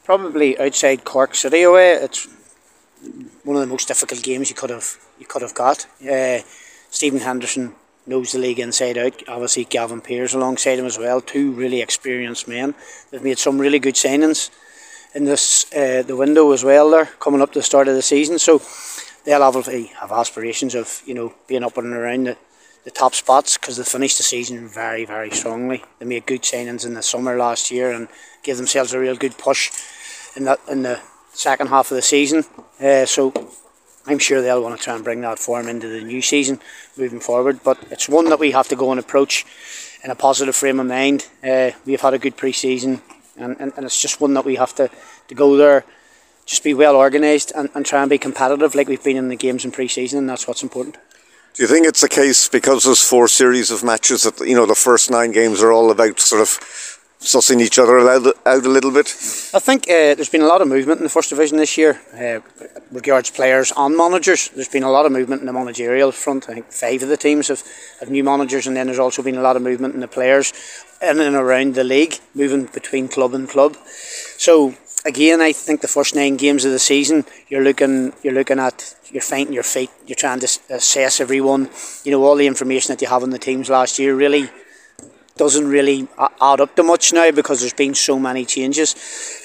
Probably outside Cork City away. It's one of the most difficult games you could have got. Stephen Henderson knows the league inside out. Obviously Gavin Pearce alongside him as well. Two really experienced men. They've made some really good signings in this the window as well. They're coming up to the start of the season, so they'll obviously have aspirations of being up and around the top spots, because they finished the season very, very strongly. They made good signings in the summer last year and gave themselves a real good push in the second half of the season. So I'm sure they'll want to try and bring that form into the new season moving forward. But it's one that we have to go and approach in a positive frame of mind. We've had a good pre-season, and it's just one that we have to go there, just be well organised and try and be competitive like we've been in the games in pre-season, and that's what's important. Do you think it's a case, because there's 4 series of matches, that the first 9 games are all about sort of sussing each other out a little bit? I think there's been a lot of movement in the First Division this year, regards players and managers. There's been a lot of movement in the managerial front. I think 5 of the teams have new managers, and then there's also been a lot of movement in the players in and around the league, moving between club and club. So again, I think the first 9 games of the season, you're looking at, you're finding your feet, you're trying to assess everyone. All the information that you have on the teams last year really doesn't really add up to much now, because there's been so many changes.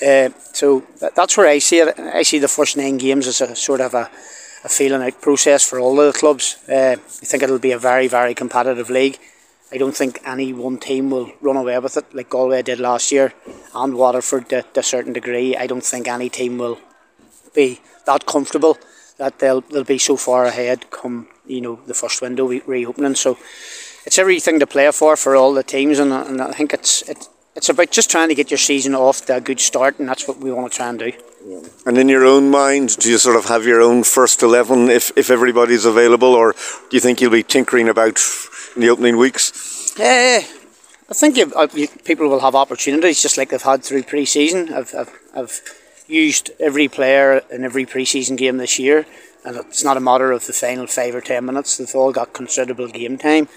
So that's where I see it. I see the first 9 games as a sort of a feeling out process for all of the clubs. I think it'll be a very, very competitive league. I don't think any one team will run away with it like Galway did last year, and Waterford to a certain degree. I don't think any team will be that comfortable that they'll be so far ahead come the first window reopening. So it's everything to play for all the teams, and I think it's about just trying to get your season off to a good start, and that's what we want to try and do. And in your own mind, do you sort of have your own first 11 if everybody's available, or do you think you'll be tinkering about in the opening weeks? I think people will have opportunities just like they've had through pre-season. I've used every player in every pre-season game this year, and it's not a matter of the final 5 or 10 minutes. They've all got considerable game time.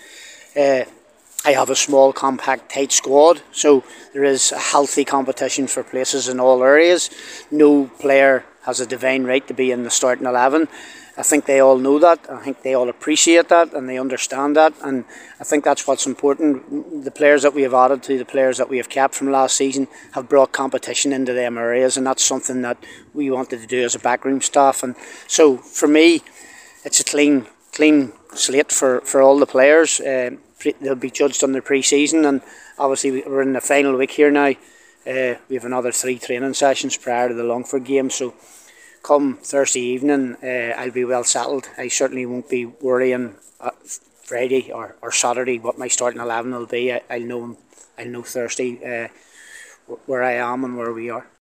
I have a small, compact, tight squad, so there is a healthy competition for places in all areas. No player has a divine right to be in the starting 11. I think they all know that. I think they all appreciate that, and they understand that, and I think that's what's important. The players that we have added to, the players that we have kept from last season, have brought competition into them areas, and that's something that we wanted to do as a backroom staff. And so for me, it's a clean slate for all the players. They'll be judged on their pre-season, and obviously we're in the final week here now. We have another 3 training sessions prior to the Longford game, so come Thursday evening I'll be well settled. I certainly won't be worrying Friday or Saturday what my starting 11 will be. I'll know Thursday where I am and where we are.